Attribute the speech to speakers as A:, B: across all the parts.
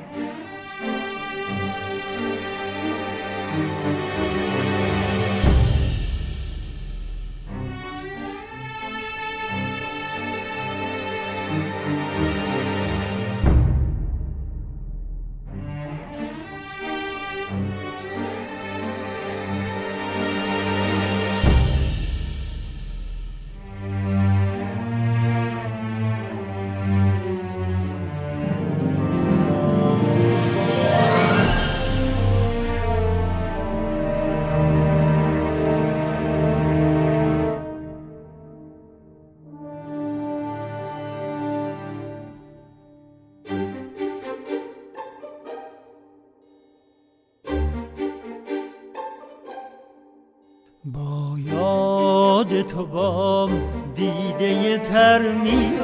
A: با یاد تو با دیده تر می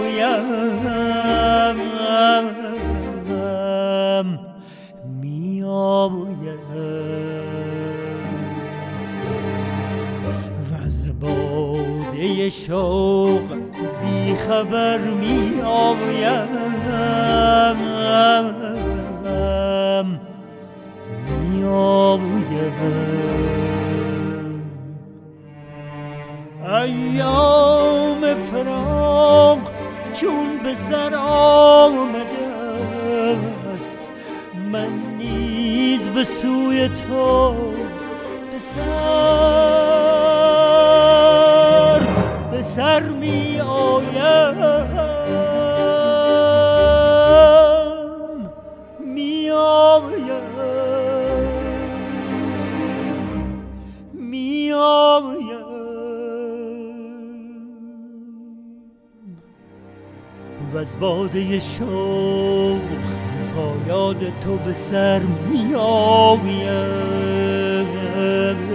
A: آیم می آیم و از باده شوق بی خبر می آیم می آیم. ایام فراق چون به سر آمده است، من نیز به سوی تو به سر می آیم می آیم می آیم و از باده شوق با یاد تو به سر می آیم